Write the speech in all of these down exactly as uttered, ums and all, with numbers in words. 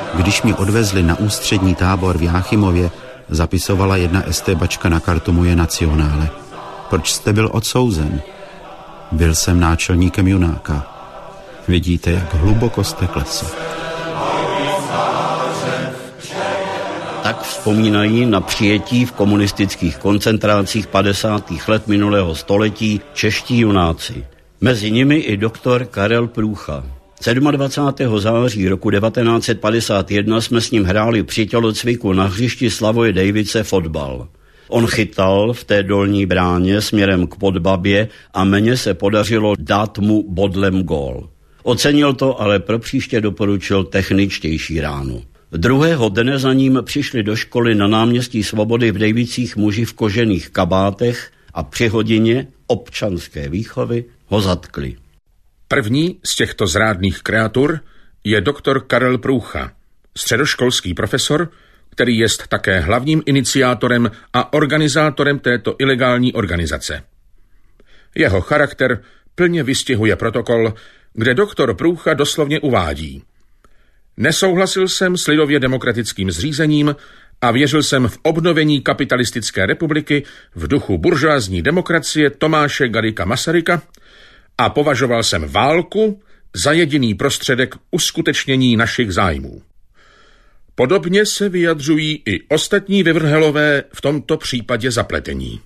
Když mi odvezli na ústřední tábor v Jáchymově, zapisovala jedna estébačka na kartu moje nacionále. Proč jste byl odsouzen? Byl jsem náčelníkem Junáka. Vidíte, jak hluboko jste klesl. Tak vzpomínají na přijetí v komunistických koncentrácích padesátých let minulého století čeští junáci. Mezi nimi i doktor Karel Průcha. dvacátého sedmého září roku devatenáct set padesát jedna jsme s ním hráli při tělocviku na hřišti Slavoje Dejvice fotbal. On chytal v té dolní bráně směrem k Podbabě a mně se podařilo dát mu bodlem gól. Ocenil to, ale pro příště doporučil techničtější ránu. Druhého dne za ním přišli do školy na náměstí Svobody v Dejvicích muži v kožených kabátech a při hodině občanské výchovy ho zatkli. První z těchto zrádných kreatur je doktor Karel Průcha, středoškolský profesor, který je také hlavním iniciátorem a organizátorem této ilegální organizace. Jeho charakter plně vystihuje protokol, kde doktor Průcha doslovně uvádí: Nesouhlasil jsem s lidově demokratickým zřízením a věřil jsem v obnovení kapitalistické republiky v duchu buržoazní demokracie Tomáše Garrigua Masaryka a považoval jsem válku za jediný prostředek uskutečnění našich zájmů. Podobně se vyjadřují i ostatní vyvrhelové v tomto případě zapletení.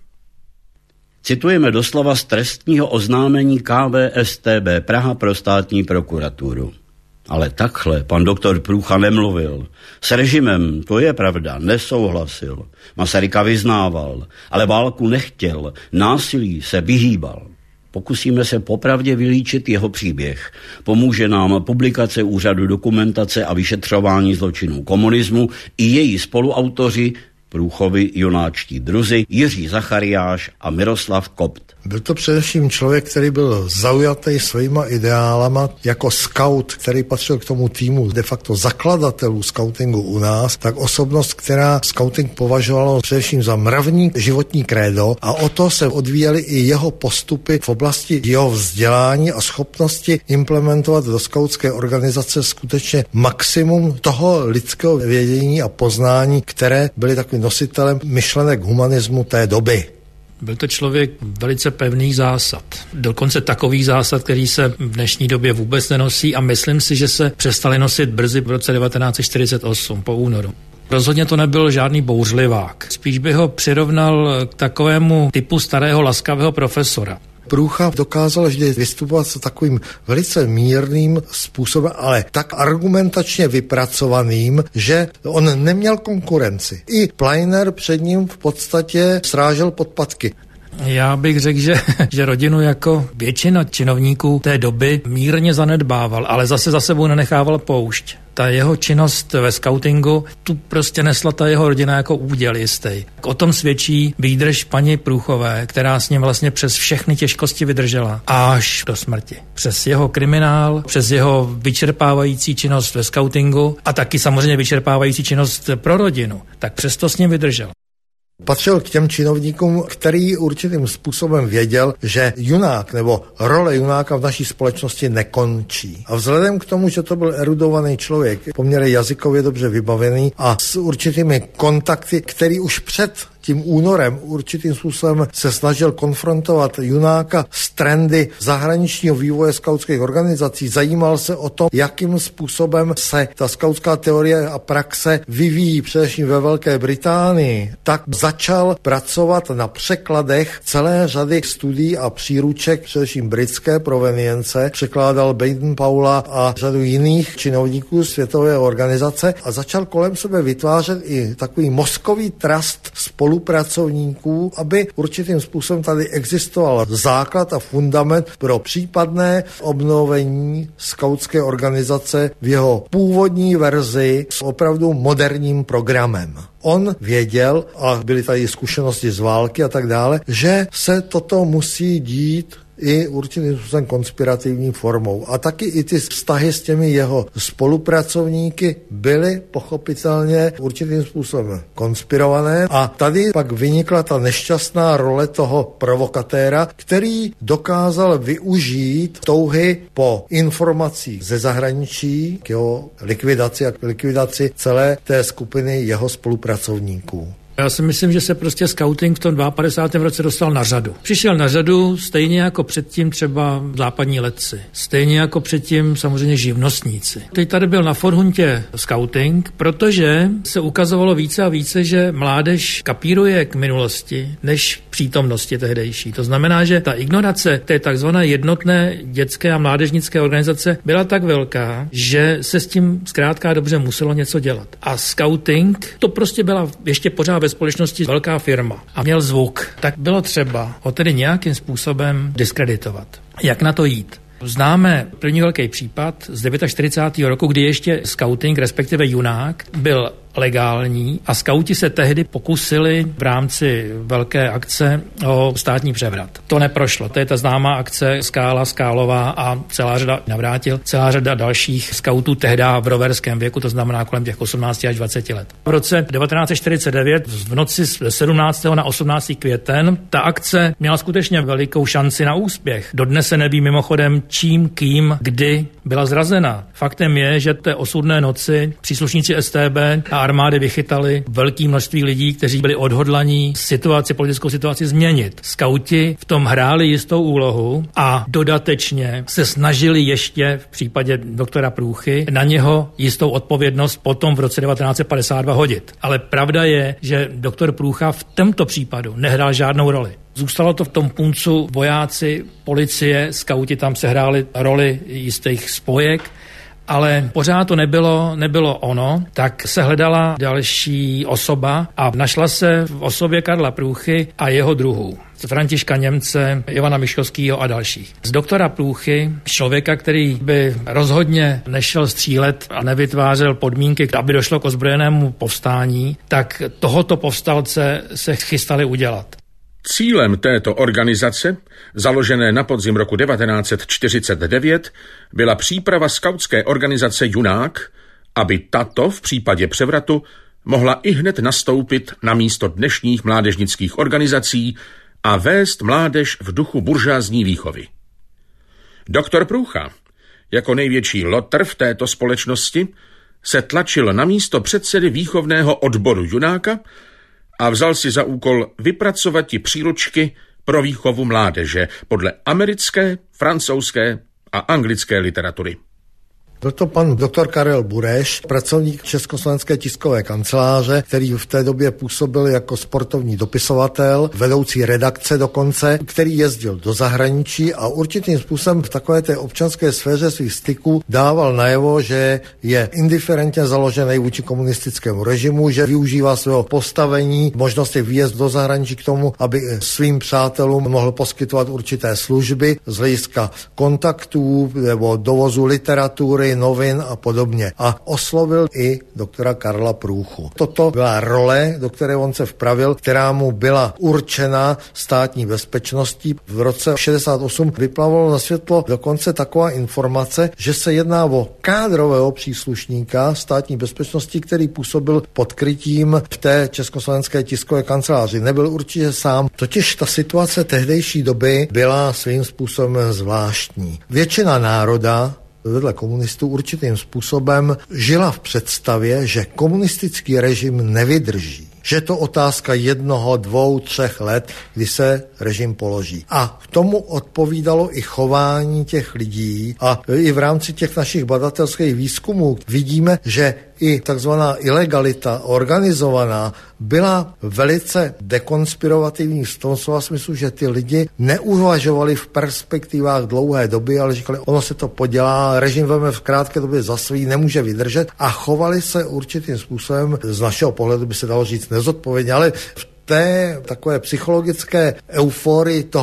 Citujeme doslova z trestního oznámení K V S T B Praha pro státní prokuraturu. Ale takhle pan doktor Průcha nemluvil. S režimem, to je pravda, nesouhlasil. Masaryka vyznával, ale válku nechtěl, násilí se vyhýbal. Pokusíme se popravdě vylíčit jeho příběh. Pomůže nám publikace Úřadu dokumentace a vyšetřování zločinů komunismu i její spoluautoři Průchovi junáčtí druzi Jiří Zachariáš a Miroslav Kopt. Byl to především člověk, který byl zaujatý svýma ideálama. Jako scout, který patřil k tomu týmu de facto zakladatelů skautingu u nás, tak osobnost, která skauting považovala především za mravní životní krédo, a o to se odvíjely i jeho postupy v oblasti jeho vzdělání a schopnosti implementovat do skautské organizace skutečně maximum toho lidského vědění a poznání, které byly takovým nositelem myšlenek humanismu té doby. Byl to člověk velice pevných zásad. Dokonce takových zásad, který se v dnešní době vůbec nenosí, a myslím si, že se přestali nosit brzy v roce devatenáct set čtyřicet osm po únoru. Rozhodně to nebyl žádný bouřlivák. Spíš bych ho přirovnal k takovému typu starého laskavého profesora. Průcha dokázal vždy vystupovat s takovým velice mírným způsobem, ale tak argumentačně vypracovaným, že on neměl konkurenci. I Pleiner před ním v podstatě srážel podpatky. Já bych řekl, že, že rodinu jako většina činovníků té doby mírně zanedbával, ale zase za sebou nenechával poušť. Ta jeho činnost ve skautingu, tu prostě nesla ta jeho rodina jako úděl jistý. O tom svědčí výdrž paní Průchové, která s ním vlastně přes všechny těžkosti vydržela až do smrti. Přes jeho kriminál, přes jeho vyčerpávající činnost ve skautingu a taky samozřejmě vyčerpávající činnost pro rodinu, tak přesto s ním vydržela. Patřil k těm činovníkům, který určitým způsobem věděl, že junák nebo role junáka v naší společnosti nekončí. A vzhledem k tomu, že to byl erudovaný člověk, poměrně jazykově dobře vybavený a s určitými kontakty, který už před tím únorem určitým způsobem se snažil konfrontovat junáka s trendy zahraničního vývoje skautských organizací. Zajímal se o to, jakým způsobem se ta skautská teorie a praxe vyvíjí především ve Velké Británii. Tak začal pracovat na překladech celé řady studií a příruček, především britské provenience. Překládal Baden-Powella a řadu jiných činovníků světové organizace a začal kolem sebe vytvářet i takový mozkový trust spolu spolupracovníků, aby určitým způsobem tady existoval základ a fundament pro případné obnovení skautské organizace v jeho původní verzi s opravdu moderním programem. On věděl, a byly tady zkušenosti z války a tak dále, že se toto musí dít i určitým způsobem konspirativní formou. A taky i ty vztahy s těmi jeho spolupracovníky byly pochopitelně určitým způsobem konspirované. A tady pak vynikla ta nešťastná role toho provokatéra, který dokázal využít touhy po informacích ze zahraničí k jeho likvidaci a k likvidaci celé té skupiny jeho spolupracovníků. Já si myslím, že se prostě skauting v tom padesátém druhém roce dostal na řadu. Přišel na řadu stejně jako předtím třeba západní letci, stejně jako předtím samozřejmě živnostníci. Teď tady byl na Forhuntě skauting, protože se ukazovalo více a více, že mládež kapíruje k minulosti než přítomnosti tehdejší. To znamená, že ta ignorace té takzvané jednotné dětské a mládežnické organizace byla tak velká, že se s tím zkrátka dobře muselo něco dělat. A skauting to prostě byla ještě pořád ve společnosti velká firma a měl zvuk, tak bylo třeba ho tedy nějakým způsobem diskreditovat. Jak na to jít? Známe první velký případ z čtyřicátého devátého roku, kdy ještě skauting, respektive junák, byl legální a skauti se tehdy pokusili v rámci velké akce o státní převrat. To neprošlo. To je ta známá akce Skála, Skálová a celá řada Navrátil, celá řada dalších skautů tehdy v roverském věku, to znamená kolem těch osmnácti až dvaceti let. V roce devatenáct set čtyřicet devět v noci z sedmnáctého na osmnáctý květen ta akce měla skutečně velikou šanci na úspěch. Dodnes se neví mimochodem čím, kým, kdy byla zrazena. Faktem je, že té osudné noci příslušníci S T B a armády vychytali velké množství lidí, kteří byli odhodlaní situaci, politickou situaci změnit. Skauti v tom hráli jistou úlohu a dodatečně se snažili ještě v případě doktora Průchy na něho jistou odpovědnost potom v roce devatenáct set padesát dva hodit. Ale pravda je, že doktor Průcha v tomto případu nehrál žádnou roli. Zůstalo to v tom puncu, vojáci, policie, skauti tam sehráli roli jistých spojek, ale pořád to nebylo, nebylo ono, tak se hledala další osoba a našla se v osobě Karla Průchy a jeho druhů. Františka Němce, Ivana Miškovského a dalších. Z doktora Průchy, člověka, který by rozhodně nešel střílet a nevytvářel podmínky, aby došlo k ozbrojenému povstání, tak tohoto povstalce se chystali udělat. Cílem této organizace, založené na podzim roku devatenáct set čtyřicet devět, byla příprava skautské organizace Junák, aby tato v případě převratu mohla ihned nastoupit na místo dnešních mládežnických organizací a vést mládež v duchu buržoazní výchovy. Doktor Průcha, jako největší lotr v této společnosti, se tlačil na místo předsedy výchovného odboru Junáka a vzal si za úkol vypracovat ti příručky pro výchovu mládeže podle americké, francouzské a anglické literatury. Byl to pan doktor Karel Bureš, pracovník Československé tiskové kanceláře, který v té době působil jako sportovní dopisovatel, vedoucí redakce dokonce, který jezdil do zahraničí a určitým způsobem v takové té občanské sféře svých styků dával najevo, že je indiferentně založený vůči komunistickému režimu, že využívá svého postavení, možnosti výjezd do zahraničí k tomu, aby svým přátelům mohl poskytovat určité služby z hlediska kontaktů nebo dovozu literatury, novin a podobně. A oslovil i doktora Karla Průchu. Toto byla role, do které on se vpravil, která mu byla určena státní bezpečností. V roce šedesát osm vyplavalo na světlo dokonce taková informace, že se jedná o kádrového příslušníka státní bezpečnosti, který působil pod krytím v té Československé tiskové kanceláři. Nebyl určitě sám. Totiž ta situace tehdejší doby byla svým způsobem zvláštní. Většina národa vedle komunistů určitým způsobem žila v představě, že komunistický režim nevydrží. Že je to otázka jednoho, dvou, třech let, kdy se režim položí. A k tomu odpovídalo i chování těch lidí a i v rámci těch našich badatelských výzkumů vidíme, že i takzvaná ilegalita organizovaná byla velice dekonspirativní v tom slova smyslu, že ty lidi neuvažovali v perspektivách dlouhé doby, ale říkali, ono se to podělá, režim veme v krátké době za svý, nemůže vydržet a chovali se určitým způsobem, z našeho pohledu by se dalo říct nezodpovědně, ale v té takové psychologické euforii toho,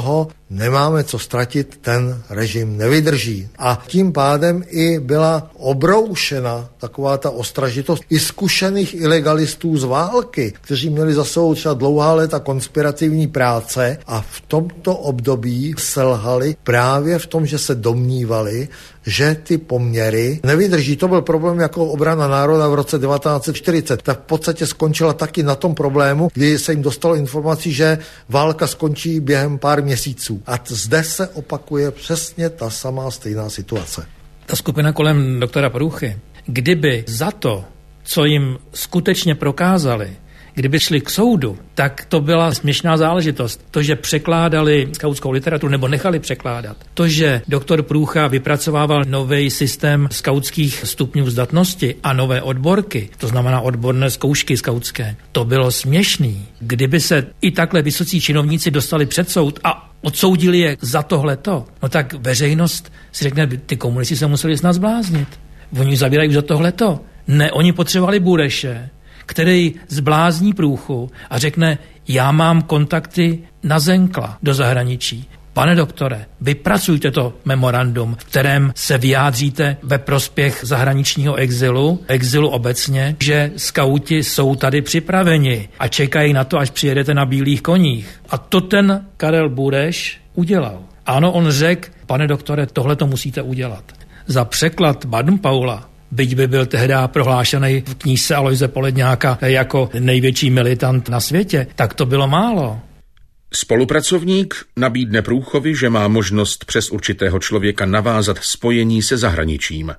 nemáme co ztratit, ten režim nevydrží. A tím pádem i byla obroušena taková ta ostražitost i zkušených ilegalistů z války, kteří měli za sebou třeba dlouhá léta konspirativní práce a v tomto období selhali právě v tom, že se domnívali, že ty poměry nevydrží. To byl problém jako obrana národa v roce devatenáct set čtyřicet. Tak v podstatě skončila taky na tom problému, kdy se jim dostalo informací, že válka skončí během pár měsíců. A zde se opakuje přesně ta samá stejná situace. Ta skupina kolem doktora Průchy, kdyby za to, co jim skutečně prokázali, kdyby šli k soudu, tak to byla směšná záležitost. To, že překládali skautskou literaturu nebo nechali překládat. To, že doktor Průcha vypracovával nový systém skautských stupňů zdatnosti a nové odborky, to znamená odborné zkoušky skautské, to bylo směšný. Kdyby se i takhle vysocí činovníci dostali před soud a odsoudili je za tohleto, no tak veřejnost si řekne, ty komunisti se museli snad zbláznit. Oni zavírají za tohleto. Ne, oni potřebovali Bureše, který zblázní Průchu a řekne, já mám kontakty na Zenkla do zahraničí. Pane doktore, vypracujte to memorandum, v kterém se vyjádříte ve prospěch zahraničního exilu, exilu obecně, že skauti jsou tady připraveni a čekají na to, až přijedete na bílých koních. A to ten Karel Bureš udělal. Ano, on řekl, pane doktore, tohle to musíte udělat. Za překlad Baden-Paula, byť by byl tehdy prohlášený v knížce Aloise Poledňáka jako největší militant na světě, tak to bylo málo. Spolupracovník nabídne Průchovi, že má možnost přes určitého člověka navázat spojení se zahraničím.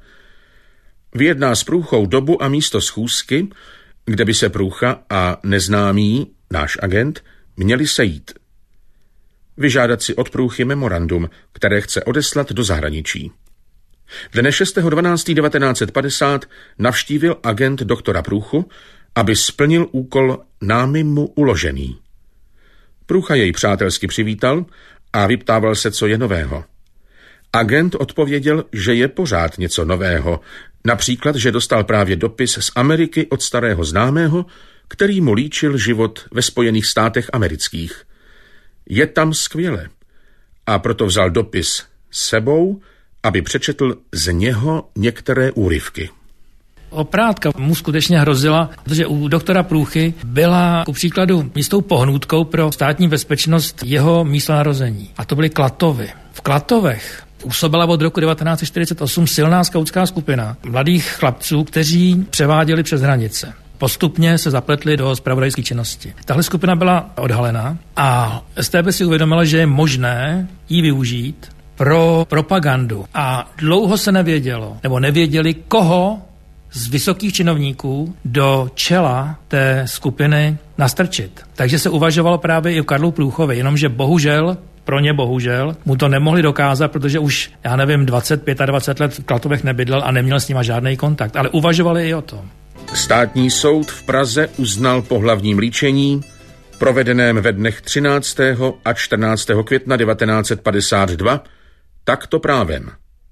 Vyjedná s Průchou dobu a místo schůzky, kde by se Průcha a neznámý, náš agent, měli sejít. Vyžádat si od Průchy memorandum, které chce odeslat do zahraničí. Dne šestého dvanáctého devatenáct set padesát navštívil agent doktora Průchu, aby splnil úkol námi mu uložený. Průcha jej přátelsky přivítal a vyptával se, co je nového. Agent odpověděl, že je pořád něco nového, například, že dostal právě dopis z Ameriky od starého známého, který mu líčil život ve Spojených státech amerických. Je tam skvěle a proto vzal dopis s sebou, aby přečetl z něho některé úryvky. Oprátka mu skutečně hrozila, protože u doktora Průchy byla ku příkladu jistou pohnůtkou pro státní bezpečnost jeho místo narození. A to byly Klatovy. V Klatovech působila od roku devatenáct set čtyřicet osm silná skautská skupina mladých chlapců, kteří převáděli přes hranice. Postupně se zapletli do zpravodajské činnosti. Tahle skupina byla odhalená a S T B si uvědomila, že je možné ji využít pro propagandu. A dlouho se nevědělo, nebo nevěděli, koho z vysokých činovníků do čela té skupiny nastrčit. Takže se uvažovalo právě i o Karlu Průchovi, jenomže bohužel, pro ně bohužel, mu to nemohli dokázat, protože už, já nevím, dvacet, dvacet pět let v Klatovech nebydlel a neměl s nima žádný kontakt, ale uvažovali i o tom. Státní soud v Praze uznal po hlavním líčení, provedeném ve dnech třináctého a čtrnáctého května devatenáct set padesát dva, takto právem.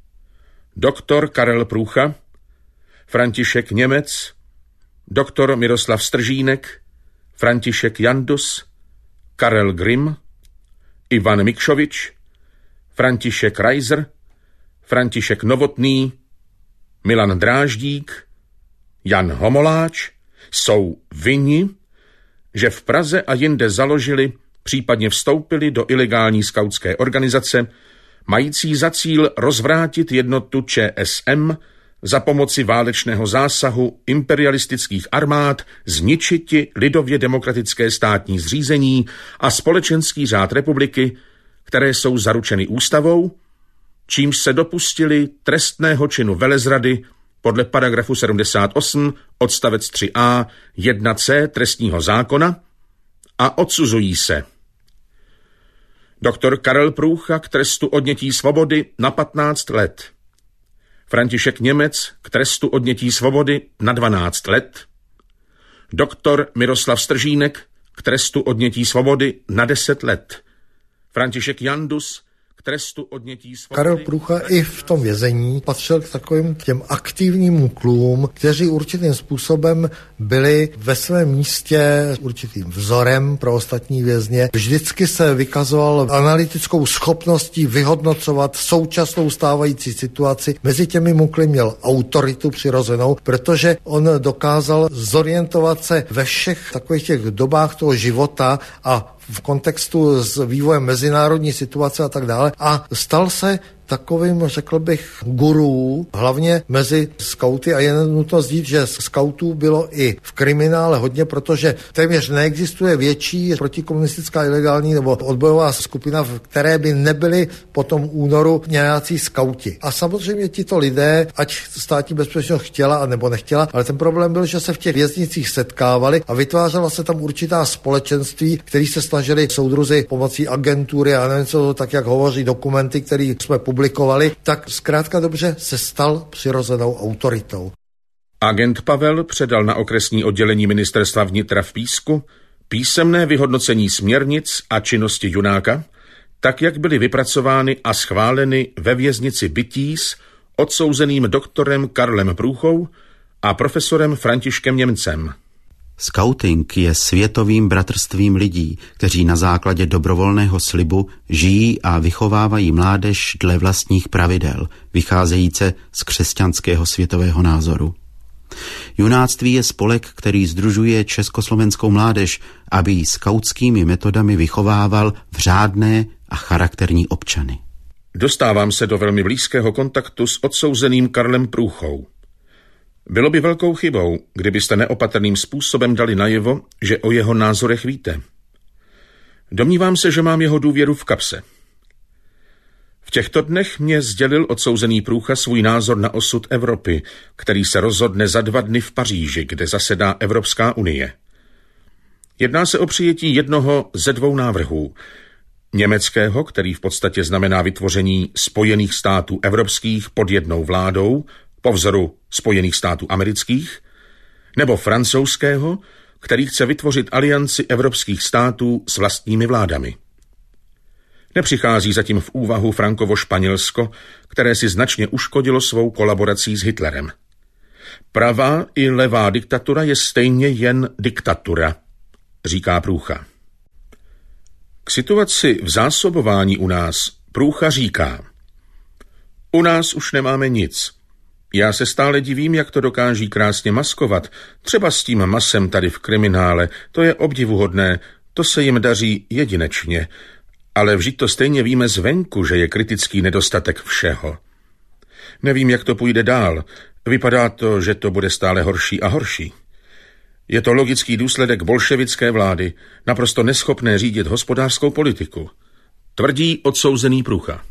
Doktor Karel Průcha, František Němec, doktor Miroslav Stržínek, František Jandus, Karel Grimm, Ivan Mikšovič, František Reiser, František Novotný, Milan Dráždík, Jan Homoláč jsou vinni, že v Praze a jinde založili, případně vstoupili do ilegální skautské organizace, mající za cíl rozvrátit jednotu Č S M za pomoci válečného zásahu imperialistických armád, zničiti lidově demokratické státní zřízení a společenský řád republiky, které jsou zaručeny ústavou, čímž se dopustili trestného činu velezrady podle paragrafu sedmdesát osm odstavec tři a jedna c trestního zákona a odsuzují se doktor Karel Průcha k trestu odnětí svobody na patnáct let, František Němec k trestu odnětí svobody na dvanáct let, doktor Miroslav Stržínek k trestu odnětí svobody na deset let, František Jandus k trestu odnětí svobody. Karel Průcha i v tom vězení patřil k takovým těm aktivním muklům, kteří určitým způsobem byli ve svém místě určitým vzorem pro ostatní vězně. Vždycky se vykazoval analytickou schopností vyhodnocovat současnou stávající situaci. Mezi těmi mukly měl autoritu přirozenou, protože on dokázal zorientovat se ve všech takových těch dobách toho života a v kontextu s vývojem mezinárodní situace a tak dále a stal se takovým, řekl bych, gurů, hlavně mezi skauty a je nutno říct, že skautů bylo i v kriminále hodně, protože téměř neexistuje větší protikomunistická ilegální nebo odbojová skupina, v které by nebyly po tom únoru nějací skauti. A samozřejmě tito lidé, ať státní bezpečnost chtěla nebo nechtěla, ale ten problém byl, že se v těch věznicích setkávali a vytvářela se tam určitá společenství, který se snažili soudruzi pomocí agentury a nevím co, tak jak hovoří dokumenty, které jsme publikovali, tak zkrátka dobře se stal přirozenou autoritou. Agent Pavel předal na okresní oddělení ministerstva vnitra v Písku písemné vyhodnocení směrnic a činnosti Junáka, tak jak byly vypracovány a schváleny ve věznici Bytíz odsouzeným doktorem Karlem Průchou a profesorem Františkem Němcem. Skauting je světovým bratrstvím lidí, kteří na základě dobrovolného slibu žijí a vychovávají mládež dle vlastních pravidel, vycházejíce z křesťanského světového názoru. Junáctví je spolek, který sdružuje československou mládež, aby ji skautskými metodami vychovával v řádné a charakterní občany. Dostávám se do velmi blízkého kontaktu s odsouzeným Karlem Průchou. Bylo by velkou chybou, kdybyste neopatrným způsobem dali najevo, že o jeho názorech víte. Domnívám se, že mám jeho důvěru v kapse. V těchto dnech mě sdělil odsouzený Průcha svůj názor na osud Evropy, který se rozhodne za dva dny v Paříži, kde zasedá Evropská unie. Jedná se o přijetí jednoho ze dvou návrhů. Německého, který v podstatě znamená vytvoření Spojených států evropských pod jednou vládou, po vzoru Spojených států amerických, nebo francouzského, který chce vytvořit alianci evropských států s vlastními vládami. Nepřichází zatím v úvahu Frankovo Španělsko, které si značně uškodilo svou kolaborací s Hitlerem. Pravá i levá diktatura je stejně jen diktatura, říká Průcha. K situaci v zásobování u nás Průcha říká: u nás už nemáme nic. Já se stále divím, jak to dokáží krásně maskovat. Třeba s tím masem tady v kriminále, to je obdivuhodné, to se jim daří jedinečně. Ale vždyť to stejně víme zvenku, že je kritický nedostatek všeho. Nevím, jak to půjde dál. Vypadá to, že to bude stále horší a horší. Je to logický důsledek bolševické vlády, naprosto neschopné řídit hospodářskou politiku. Tvrdí odsouzený Průcha.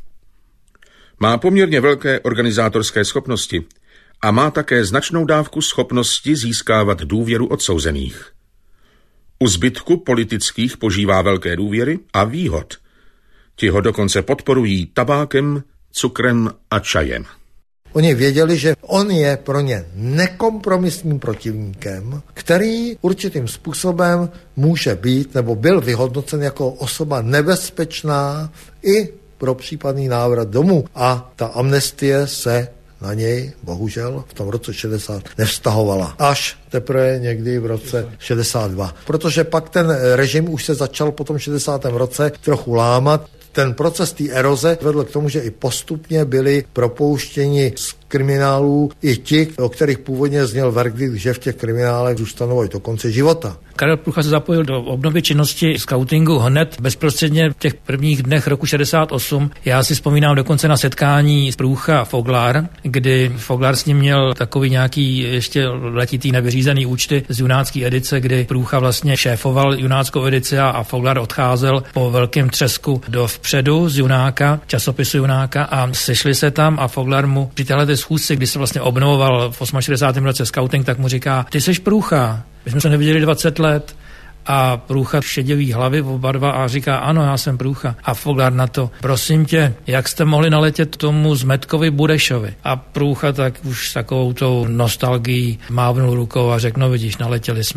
Má poměrně velké organizátorské schopnosti a má také značnou dávku schopnosti získávat důvěru odsouzených. U zbytku politických požívá velké důvěry a výhod. Ti ho dokonce podporují tabákem, cukrem a čajem. Oni věděli, že on je pro ně nekompromisním protivníkem, který určitým způsobem může být nebo byl vyhodnocen jako osoba nebezpečná i pro případný návrat domů. A ta amnestie se na něj, bohužel, v tom roce šedesát nevztahovala. Až teprve někdy v roce šedesát dva. Protože pak ten režim už se začal po tom šedesátém roce trochu lámat. Ten proces té eroze vedl k tomu, že i postupně byli propouštěni z kriminálů i ti, o kterých původně zněl verdikt, že v těch kriminálech zůstanou i do konce života. Karel Průcha se zapojil do obnovy činnosti skautingu hned bezprostředně v těch prvních dnech roku šedesát osm. Já si vzpomínám dokonce na setkání Průcha Foglar, kdy Foglar s ním měl takový nějaký ještě letitý nevyřízený účty z junácké edice, kdy Průcha vlastně šéfoval junáckou edici a Foglar odcházel po velkém třesku do vpředu z Junáka, časopisu Junáka, a sešli se tam a Foglar mu při téhle schůzce, kdy se vlastně obnovoval v šedesátém osmém roce skauting, tak mu říká: ty seš Průcha. My jsme se neviděli dvacet let. A Průcha šeděvý hlavy oba dva a říká: ano, já jsem Průcha. A Foglar na to: prosím tě, jak jste mohli naletět tomu Zmetkovi Budešovi? A Průcha tak už s takovou tou nostalgií mávnul rukou a řekl: no vidíš, naletěli jsme.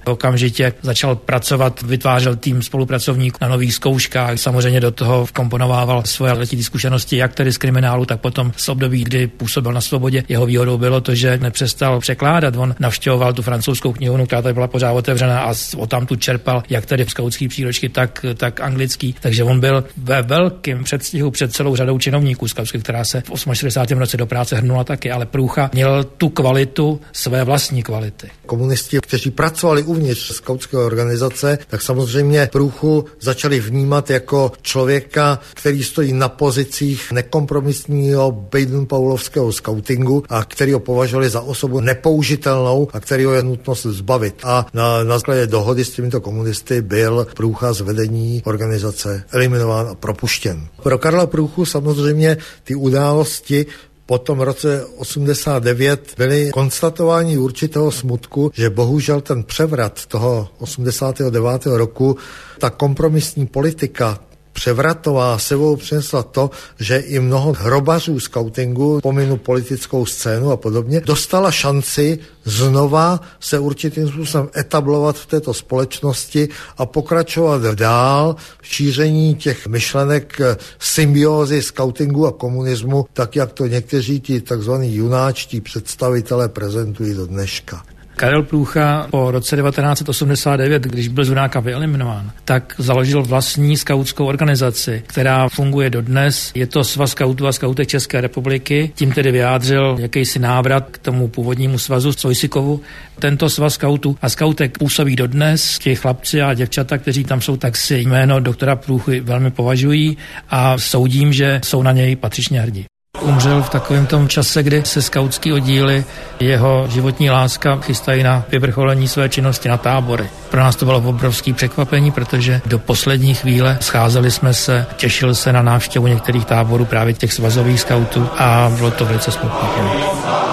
Okamžitě začal pracovat, vytvářel tým spolupracovníků na nových zkouškách. Samozřejmě do toho vkomponovával svoje letitý zkušenosti, jak tedy z kriminálu, tak potom z období, kdy působil na svobodě. Jeho výhodou bylo to, že nepřestal překládat. On navštěvoval tu francouzskou knihovnu, která tady byla pořád otevřená a odtamtud čerpal jak tedy skautský příručky, tak, tak anglický. Takže on byl ve velkém předstihu před celou řadou činovníků skautských, která se v šedesátém osmém roce do práce hrnula taky, ale Průcha měl tu kvalitu, své vlastní kvality. Komunisti, kteří pracovali uvnitř skautské organizace, tak samozřejmě Průchu začali vnímat jako člověka, který stojí na pozicích nekompromisního baden-paulovského skautingu a který ho považovali za osobu nepoužitelnou a kterého je nutnost zbavit. A na, na základě dohody s těmito komunisty byl Průcha z vedení organizace eliminován a propuštěn. Pro Karla Průchu samozřejmě ty události po tom roce osmdesát devět byly konstatování určitého smutku, že bohužel ten převrat toho osmdesátého devátého roku, ta kompromisní politika převratová sebou přinesla to, že i mnoho hrobařů skautingu, pominu politickou scénu a podobně, dostala šanci znova se určitým způsobem etablovat v této společnosti a pokračovat dál v šíření těch myšlenek symbiózy skautingu a komunismu, tak jak to někteří ti takzvaní junáčtí představitelé prezentují do dneška. Karel Průcha po roce devatenáct set osmdesát devět, když byl z Junáka vyeliminován, tak založil vlastní skautskou organizaci, která funguje dodnes. Je to Svaz skautů a skautek České republiky. Tím tedy vyjádřil jakýsi návrat k tomu původnímu svazu Sojsikovu. Tento Svaz skautů a skautek působí dodnes. Ti chlapci a děvčata, kteří tam jsou, tak si jméno doktora Průchy velmi považují a soudím, že jsou na něj patřičně hrdí. Umřel v takovém tom čase, kdy se skautský oddíly, jeho životní láska chystají na vyvrcholení své činnosti na tábory. Pro nás to bylo obrovské překvapení, protože do poslední chvíle scházeli jsme se, těšil se na návštěvu některých táborů právě těch svazových skautů a bylo to velice smutné.